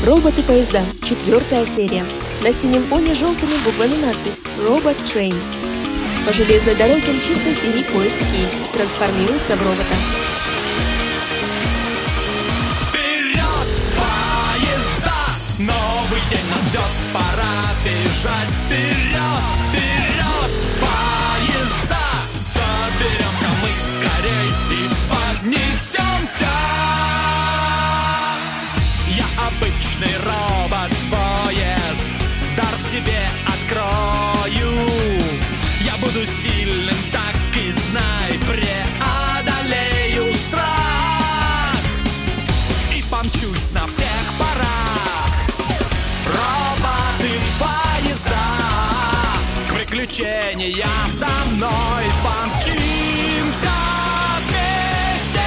Роботы-поезда. 4-я серия. На синем фоне желтыми буквами надпись «Robot Trains». По железной дороге мчится синий поезд Кей. Трансформируется в робота. Вперед, поезда! Новый день нас ждет, пора бежать. Вперед, вперед, поезда! Соберемся мы скорей и поднесемся. Я обычный робот-поезд, дар в себе открою. Я буду сильным, так и знай, преодолею страх и помчусь на всех парах. Роботы-поезда, к приключениям за мной помчимся вместе.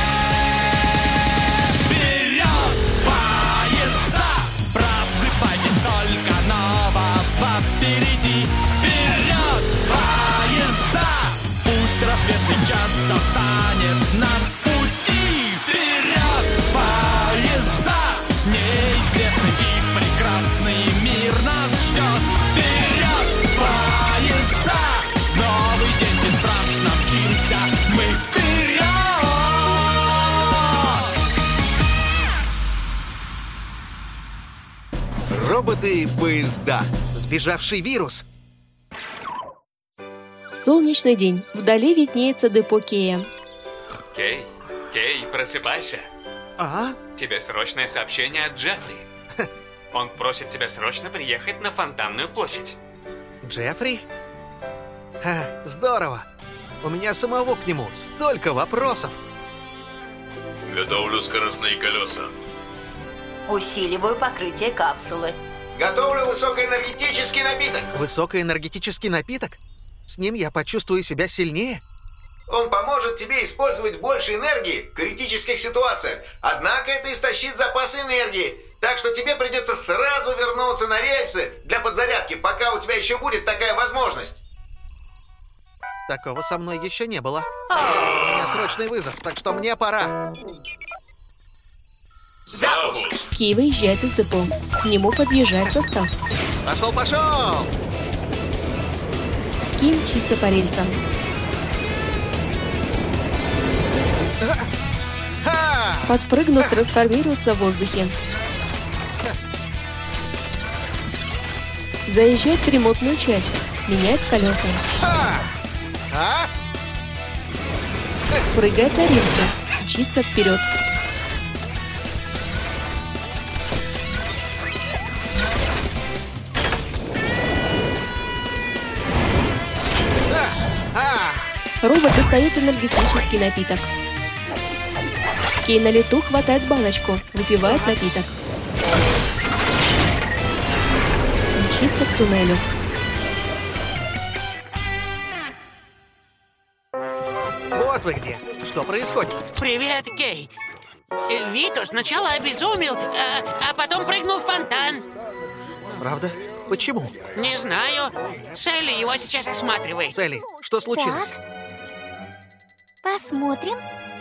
Вперед, поезда, просыпайтесь, только нового впереди. Вперед, поезда, пусть рассветный час застанет нас в пути. Вперед, поезда, неизвестный и прекрасный мир нас ждет. Вперед, поезда, новый день бесстрашно мчимся мы вперед. Роботы-поезда. Сбежавший вирус. Солнечный день. Вдали виднеется депо Кея. Кей, просыпайся. А? Тебе срочное сообщение от Джеффри. Он просит тебя срочно приехать на Фонтанную площадь. Джеффри? Здорово. У меня самого к нему столько вопросов. Готовлю скоростные колеса. Усиливаю покрытие капсулы. Готовлю высокоэнергетический напиток. Высокоэнергетический напиток? С ним я почувствую себя сильнее? Он поможет тебе использовать больше энергии в критических ситуациях. Однако это истощит запасы энергии. Так что тебе придется сразу вернуться на рельсы для подзарядки, пока у тебя еще будет такая возможность. Такого со мной еще не было. У меня срочный вызов, так что мне пора. Запуск! Кей выезжает из депо. К нему подъезжает состав. Пошел! Кей мчится по рельсам. Подпрыгнув, трансформируется в воздухе. Заезжает в ремонтную часть. Меняет колеса. Прыгает на рельсы. Мчится вперед. Робот достает энергетический напиток. Кей на лету хватает баночку, выпивает напиток. Мчится к туннелю. Вот вы где. Что происходит? Привет, Кей. Вито сначала обезумел, а потом прыгнул в фонтан. Правда? Почему? Не знаю. Селли его сейчас осматривает. Селли, что случилось? Посмотрим.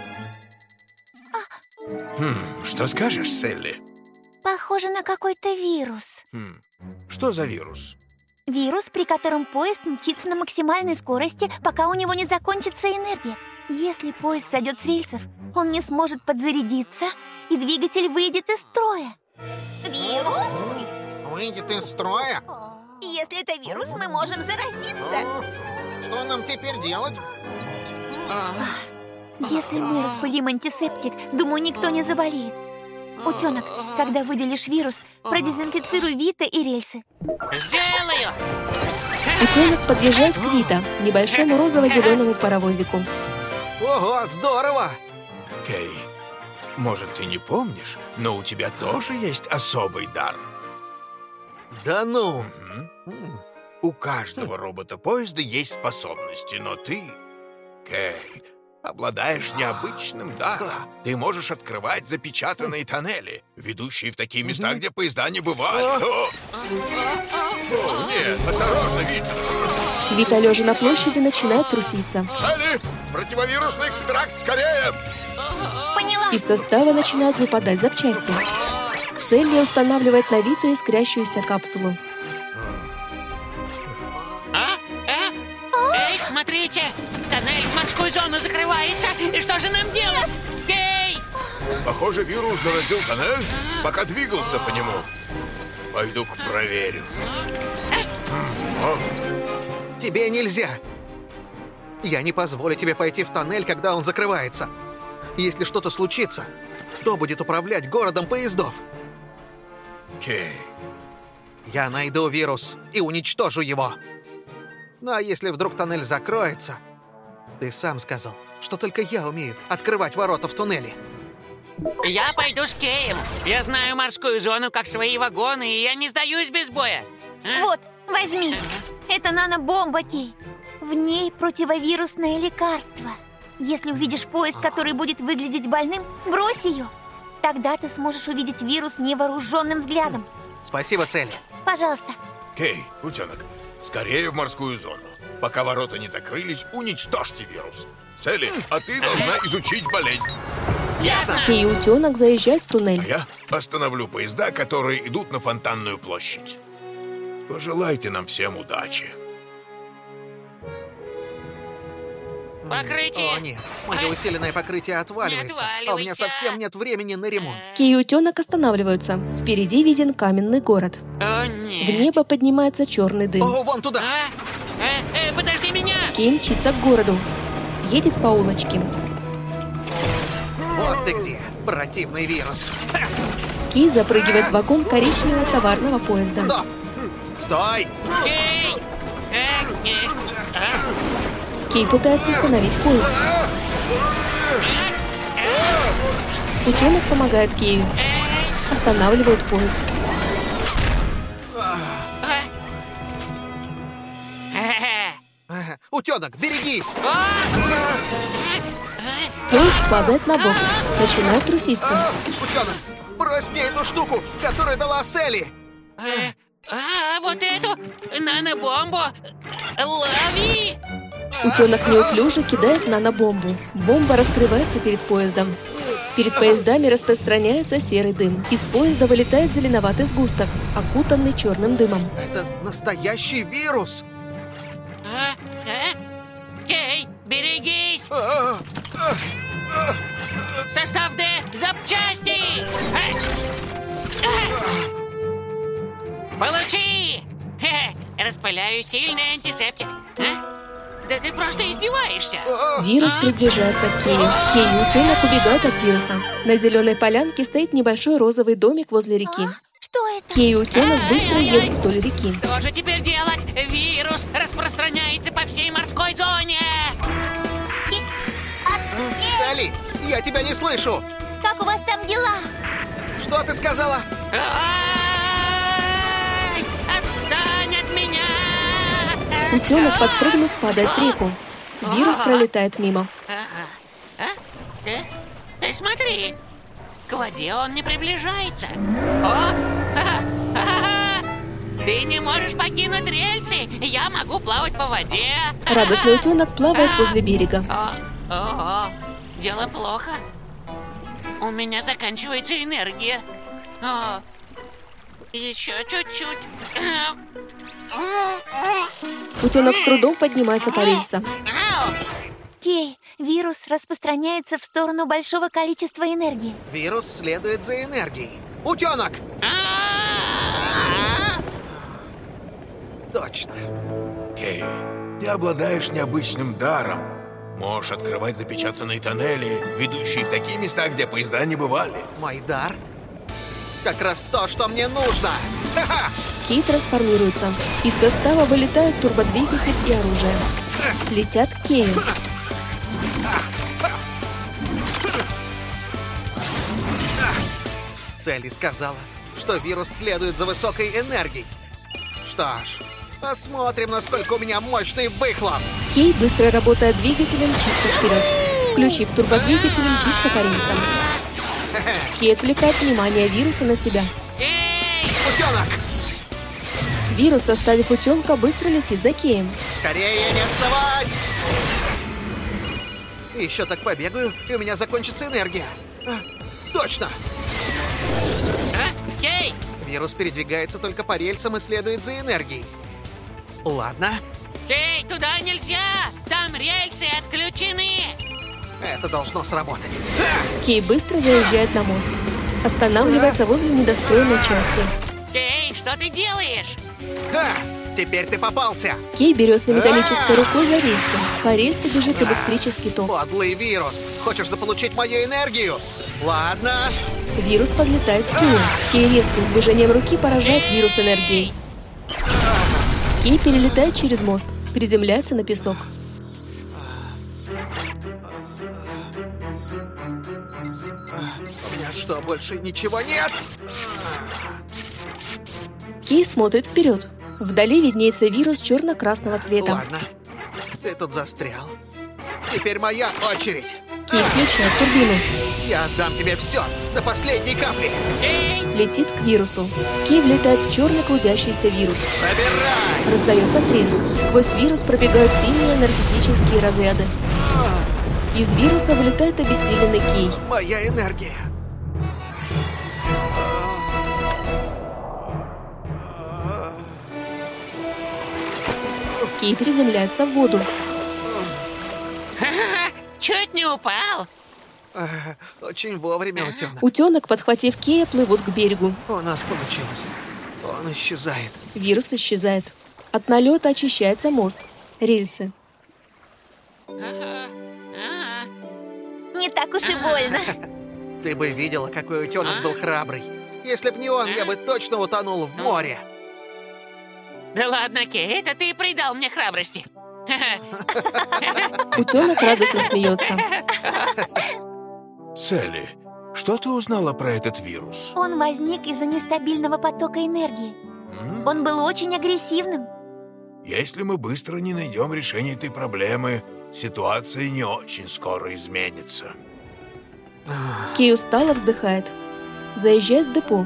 Что скажешь, Селли? Похоже на какой-то вирус. Что за вирус? Вирус, при котором поезд мчится на максимальной скорости, пока у него не закончится энергия. Если поезд сойдет с рельсов, он не сможет подзарядиться, и двигатель выйдет из строя. Вирус? Выйдет из строя? Если это вирус, мы можем заразиться. Что нам теперь делать? Если мы распылим антисептик, думаю, никто не заболеет. Утенок, когда выделишь вирус, продезинфицируй Вита и рельсы. Сделаю! Утенок подъезжает к Вита, небольшому розово-зеленому паровозику. Ого, здорово! Кей, может, ты не помнишь, но у тебя тоже есть особый дар. Да ну! У каждого робота-поезда есть способности, но ты, Кей, обладаешь необычным даром. Ты можешь открывать запечатанные тоннели, ведущие в такие места, где поезда не бывают. Нет, осторожно, Вита. Вита, лежа на площади, начинает труситься. Селли, противовирусный экстракт, скорее! Поняла. Из состава начинают выпадать запчасти. Селли устанавливает на Виту искрящуюся капсулу. Эй, смотрите! Тоннель в морскую зону закрывается! И что же нам делать? Кей! Похоже, вирус заразил тоннель, пока двигался по нему. Пойду-ка проверю. Тебе нельзя. Я не позволю тебе пойти в тоннель, когда он закрывается. Если что-то случится, кто будет управлять городом поездов? Кей. Я найду вирус и уничтожу его. Ну а если вдруг тоннель закроется, ты сам сказал, что только я умею открывать ворота в туннеле. Я пойду с Кеем. Я знаю морскую зону как свои вагоны, и я не сдаюсь без боя. Вот, возьми. Это нано-бомба, Кей. В ней противовирусное лекарство. Если увидишь поезд, который будет выглядеть больным, брось ее. Тогда ты сможешь увидеть вирус невооруженным взглядом. Спасибо, Селли. Пожалуйста. Кей, утенок, скорее в морскую зону. Пока ворота не закрылись, уничтожьте вирус. Селли, а ты должна изучить болезнь. Ясно. Кей и утенок заезжают в туннель. А я остановлю поезда, которые идут на Фонтанную площадь. Пожелайте нам всем удачи. Покрытие. О, нет. Мое усиленное покрытие отваливается. А у меня совсем нет времени на ремонт. Кей и утенок останавливаются. Впереди виден каменный город. О, В нет. небо поднимается черный дым. О, вон туда! Подожди меня! Кей мчится к городу. Едет по улочке. Вот ты где, противный вирус. Кей запрыгивает в вагон коричневого товарного поезда. Стоп! Стой! Кей! Кей пытается остановить поезд. Утенок помогает Кею. Останавливает поезд. Утенок, берегись! Поезд падает на бок. Начинает труситься. Утенок, брось мне эту штуку, которую дала Селли! Вот эту нано-бомбу! Лови! Утенок неуклюже кидает нано-бомбу. Бомба раскрывается перед поездом. Перед поездами распространяется серый дым. Из поезда вылетает зеленоватый сгусток, окутанный черным дымом. Это настоящий вирус! Кей, берегись! Состав Д, запчасти! Получи! Распыляю сильный антисептик. Да ты просто издеваешься. Вирус приближается к Кею. Кей и утенок убегают от вируса. На зеленой полянке стоит небольшой розовый домик возле реки. Что это? Кей и утенок быстро едут вдоль реки. Что же теперь делать? Вирус распространяется по всей морской зоне. Селли, я тебя не слышу! Как у вас там дела? Что ты сказала? Ай, отстань от меня! Утенок, подпрыгнув, падает в реку. Вирус пролетает мимо. Ты смотри, к воде он не приближается. Ты не можешь покинуть рельсы. Я могу плавать по воде. Радостный утенок плавает возле берега. Дело плохо. У меня заканчивается энергия. Еще чуть-чуть. Утенок с трудом поднимается по рельсам. Кей, вирус распространяется в сторону большого количества энергии. Вирус следует за энергией. Утенок! Точно. Кей, ты обладаешь необычным даром. Можешь открывать запечатанные тоннели, ведущие в такие места, где поезда не бывали. Мой дар? Как раз то, что мне нужно! Ха-ха! Кей трансформируется. Из состава вылетают турбодвигатель и оружие. Летят к Кею. Селли сказала, что вирус следует за высокой энергией. Что ж, посмотрим, насколько у меня мощный выхлоп. Кей, быстро работая двигателем, мчится вперед. Включив турбодвигатель, мчится по рельсам. Кей отвлекает внимание вируса на себя. Утенок! Вирус, оставив утенка, быстро летит за Кеем. Скорее не отставать! Еще так побегаю, и у меня закончится энергия. Точно! Кей! Вирус передвигается только по рельсам и следует за энергией. Ладно, Кей, туда нельзя! Там рельсы отключены! это должно сработать. Кей быстро заезжает на мост. Останавливается возле недостроенной части. Кей, что ты делаешь? Ха! Теперь ты попался! Кей берется металлической рукой за рельсы. По рельсе бежит электрический ток. Подлый вирус! Хочешь заполучить мою энергию? Ладно. Вирус подлетает к Кею. Кей резким движением руки поражает вирус энергией. Кей перелетает через мост, приземляется на песок. У меня что, больше ничего нет? Кей смотрит вперед. Вдали виднеется вирус черно-красного цвета. Ладно, ты тут застрял. Теперь моя очередь. Кей включает турбину. Я отдам тебе все, до последней капли. Летит к вирусу. Кей влетает в черный клубящийся вирус. Собирай! Раздается треск. Сквозь вирус пробегают синие энергетические разряды. Из вируса вылетает обессиленный Кей. Моя энергия. Кей приземляется в воду. Чуть не упал. Очень вовремя, утенок. Утенок, подхватив Кея, плывут к берегу. У нас получилось. Он исчезает. Вирус исчезает. От налета очищается мост. Рельсы. Не так уж и больно. Ты бы видела, какой утенок был храбрый. Если б не он, я бы точно утонул в море. Да ладно, Кей, это ты придал мне храбрости. Утенок радостно смеется. Селли, что ты узнала про этот вирус? Он возник из-за нестабильного потока энергии. Он был очень агрессивным. Если мы быстро не найдем решение этой проблемы, ситуация не очень скоро изменится. Кей устало вздыхает. Заезжает в депо.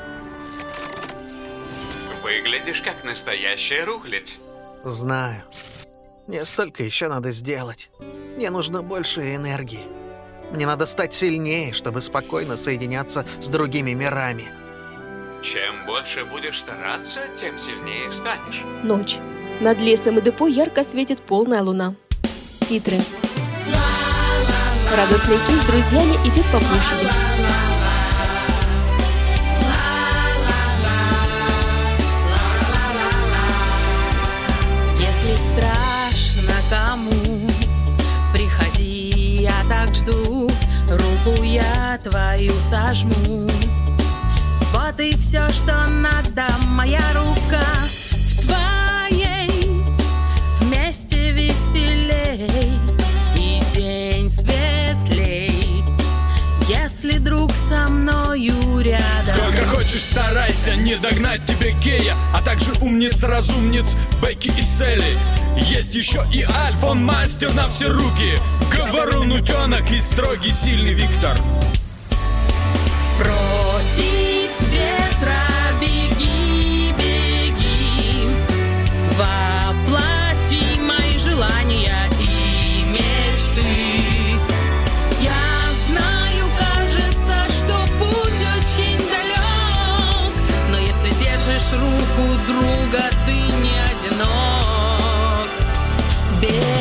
Выглядишь как настоящая рухлядь. Знаю. Мне столько еще надо сделать. Мне нужно больше энергии. Мне надо стать сильнее, чтобы спокойно соединяться с другими мирами. Чем больше будешь стараться, тем сильнее станешь. Ночь. Над лесом и депо ярко светит полная луна. Титры. Радостный Кей с друзьями идет по площади. Если страшно кому, приходи, я так жду, руку я твою сожму. Вот и все, что надо, моя рука в твоей, вместе веселей и день светлей, если друг со мною рядом. Сколько хочешь старайся, не догнать тебе Кея, а также умниц-разумниц Бекки и Селли. Есть еще и Альф, он мастер на все руки, говорун утенок и строгий сильный Виктор. Против ветра беги, беги, воплоти мои желания и мечты. Я знаю, кажется, что путь очень далек, но если держишь руку друга, ты не одинок.